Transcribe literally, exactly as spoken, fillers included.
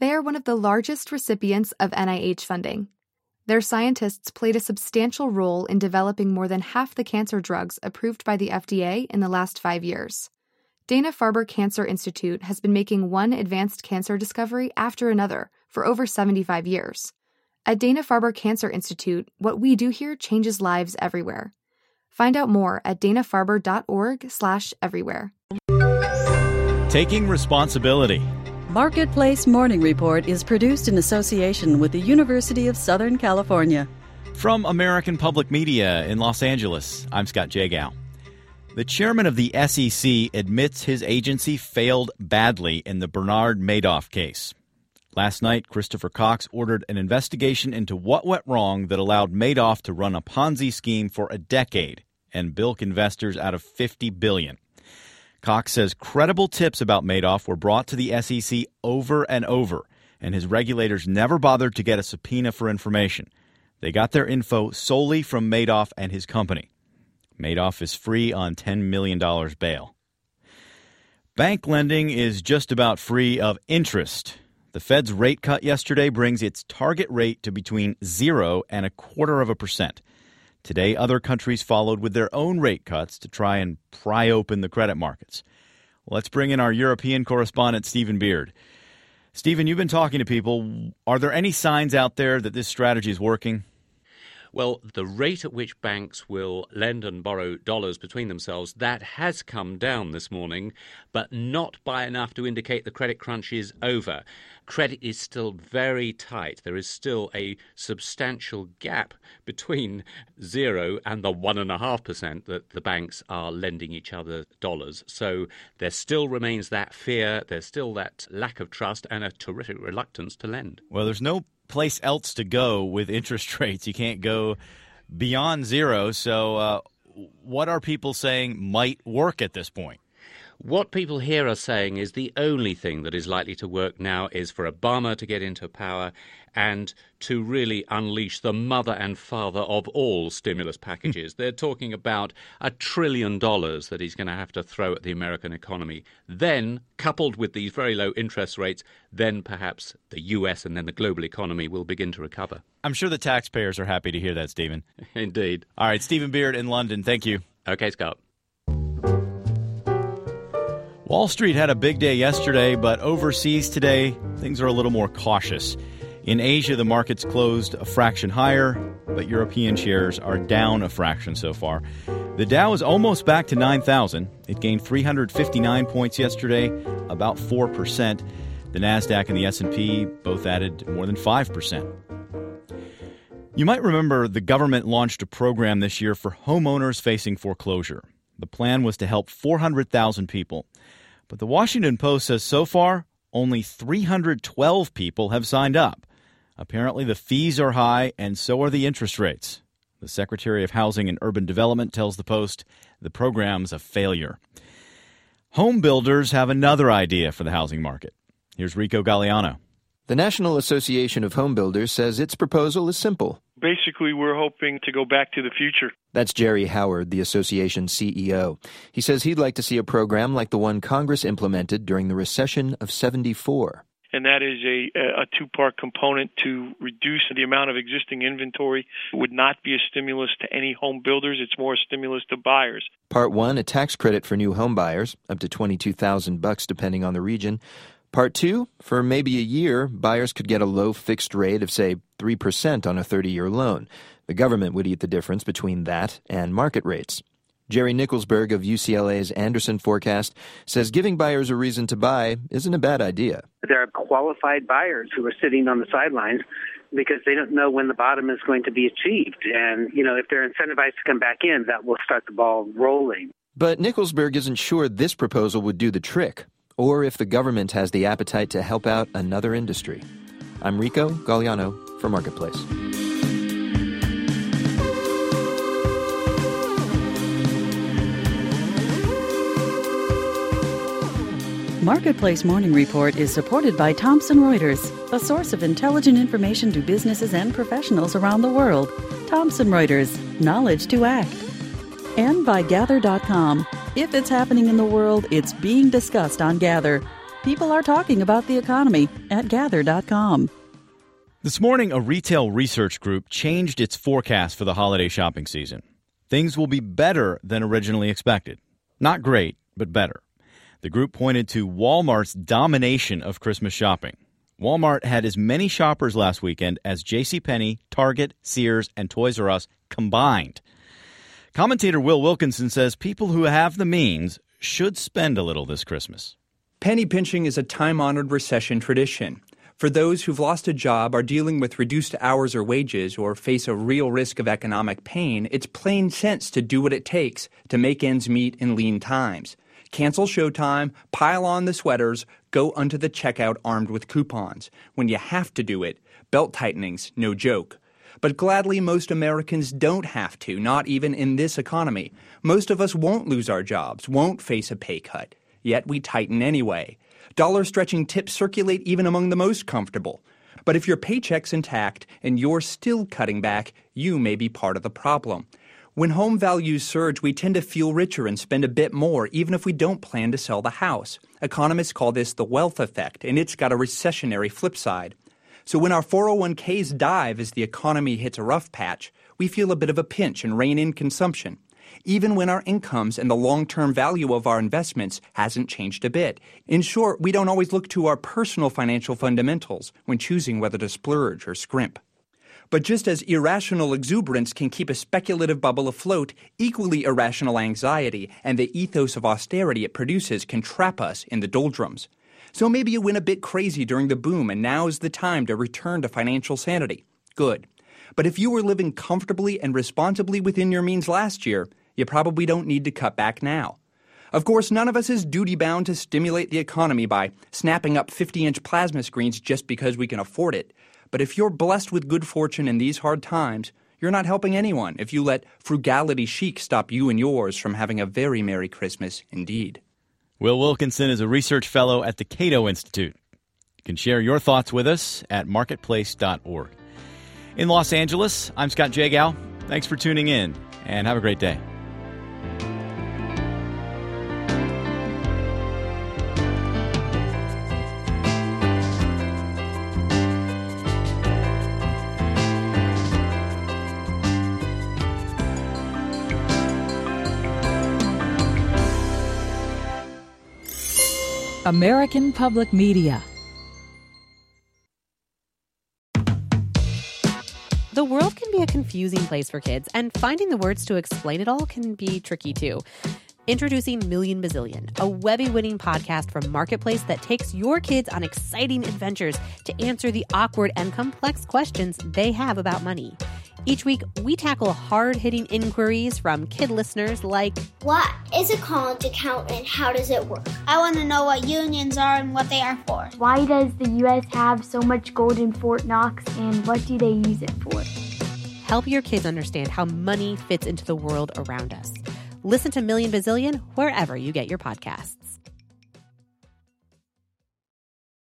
They are one of the largest recipients of N I H funding. Their scientists played a substantial role in developing more than half the cancer drugs approved by the F D A in the last five years. Dana-Farber Cancer Institute has been making one advanced cancer discovery after another for over seventy-five years. At Dana-Farber Cancer Institute, what we do here changes lives everywhere. Find out more at dana-farber.org slash everywhere. Taking responsibility. Marketplace Morning Report is produced in association with the University of Southern California. From American Public Media in Los Angeles, I'm Scott Jagow. The chairman of the S E C admits his agency failed badly in the Bernard Madoff case. Last night, Christopher Cox ordered an investigation into what went wrong that allowed Madoff to run a Ponzi scheme for a decade and bilk investors out of fifty billion dollars. Cox says credible tips about Madoff were brought to the S E C over and over, and his regulators never bothered to get a subpoena for information. They got their info solely from Madoff and his company. Madoff is free on ten million dollars bail. Bank lending is just about free of interest. The Fed's rate cut yesterday brings its target rate to between zero and a quarter of a percent. Today, other countries followed with their own rate cuts to try and pry open the credit markets. Let's bring in our European correspondent, Stephen Beard. Stephen, you've been talking to people. Are there any signs out there that this strategy is working? Well, the rate at which banks will lend and borrow dollars between themselves, that has come down this morning, but not by enough to indicate the credit crunch is over. Credit is still very tight. There is still a substantial gap between zero and the one point five percent that the banks are lending each other dollars. So there still remains that fear, there's still that lack of trust and a terrific reluctance to lend. Well, there's no place else to go with interest rates. You can't go beyond zero. So uh, what are people saying might work at this point? What people here are saying is the only thing that is likely to work now is for Obama to get into power and to really unleash the mother and father of all stimulus packages. They're talking about a trillion dollars that he's going to have to throw at the American economy. Then, coupled with these very low interest rates, then perhaps the U S and then the global economy will begin to recover. I'm sure the taxpayers are happy to hear that, Stephen. Indeed. All right, Stephen Beard in London. Thank you. Okay, Scott. Wall Street had a big day yesterday, but overseas today, things are a little more cautious. In Asia, the markets closed a fraction higher, but European shares are down a fraction so far. The Dow is almost back to nine thousand. It gained three hundred fifty-nine points yesterday, about four percent. The NASDAQ and the S and P both added more than five percent. You might remember the government launched a program this year for homeowners facing foreclosure. The plan was to help four hundred thousand people. But the Washington Post says so far, only three hundred twelve people have signed up. Apparently the fees are high, and so are the interest rates. The Secretary of Housing and Urban Development tells the Post the program's a failure. Home builders have another idea for the housing market. Here's Rico Galliano. The National Association of Home Builders says its proposal is simple. Basically, we're hoping to go back to the future. That's Jerry Howard, the association's C E O. He says he'd like to see a program like the one Congress implemented during the recession of seventy-four. And that is a, a two-part component to reduce the amount of existing inventory. It would not be a stimulus to any home builders. It's more a stimulus to buyers. Part one, a tax credit for new home buyers, up to twenty-two thousand bucks depending on the region. Part two, for maybe a year, buyers could get a low fixed rate of, say, three percent on a thirty-year loan. The government would eat the difference between that and market rates. Jerry Nicholsberg of U C L A's Anderson Forecast says giving buyers a reason to buy isn't a bad idea. There are qualified buyers who are sitting on the sidelines because they don't know when the bottom is going to be achieved. And, you know, if they're incentivized to come back in, that will start the ball rolling. But Nicholsberg isn't sure this proposal would do the trick, or if the government has the appetite to help out another industry. I'm Rico Galliano for Marketplace. Marketplace Morning Report is supported by Thomson Reuters, a source of intelligent information to businesses and professionals around the world. Thomson Reuters, knowledge to act. And by Gather dot com. If it's happening in the world, it's being discussed on Gather. People are talking about the economy at gather dot com. This morning, a retail research group changed its forecast for the holiday shopping season. Things will be better than originally expected. Not great, but better. The group pointed to Walmart's domination of Christmas shopping. Walmart had as many shoppers last weekend as JCPenney, Target, Sears, and Toys R Us combined. Commentator Will Wilkinson says people who have the means should spend a little this Christmas. Penny pinching is a time-honored recession tradition. For those who've lost a job, are dealing with reduced hours or wages, or face a real risk of economic pain, it's plain sense to do what it takes to make ends meet in lean times. Cancel showtime, pile on the sweaters, go unto the checkout armed with coupons. When you have to do it, belt tightening's no joke. But gladly, most Americans don't have to, not even in this economy. Most of us won't lose our jobs, won't face a pay cut. Yet we tighten anyway. Dollar-stretching tips circulate even among the most comfortable. But if your paycheck's intact and you're still cutting back, you may be part of the problem. When home values surge, we tend to feel richer and spend a bit more, even if we don't plan to sell the house. Economists call this the wealth effect, and it's got a recessionary flip side. So when our four oh one k's dive as the economy hits a rough patch, we feel a bit of a pinch and rein in consumption. Even when our incomes and the long-term value of our investments hasn't changed a bit. In short, we don't always look to our personal financial fundamentals when choosing whether to splurge or scrimp. But just as irrational exuberance can keep a speculative bubble afloat, equally irrational anxiety and the ethos of austerity it produces can trap us in the doldrums. So maybe you went a bit crazy during the boom and now is the time to return to financial sanity. Good. But if you were living comfortably and responsibly within your means last year, you probably don't need to cut back now. Of course, none of us is duty-bound to stimulate the economy by snapping up fifty-inch plasma screens just because we can afford it. But if you're blessed with good fortune in these hard times, you're not helping anyone if you let frugality chic stop you and yours from having a very Merry Christmas indeed. Will Wilkinson is a research fellow at the Cato Institute. You can share your thoughts with us at marketplace dot org. In Los Angeles, I'm Scott Jagow. Thanks for tuning in, and have a great day. American Public Media. The world can be a confusing place for kids, and finding the words to explain it all can be tricky too. Introducing Million Bazillion, a Webby-winning podcast from Marketplace that takes your kids on exciting adventures to answer the awkward and complex questions they have about money. Each week, we tackle hard-hitting inquiries from kid listeners like, what is a college account and how does it work? I want to know what unions are and what they are for. Why does the U S have so much gold in Fort Knox and what do they use it for? Help your kids understand how money fits into the world around us. Listen to Million Bazillion wherever you get your podcasts.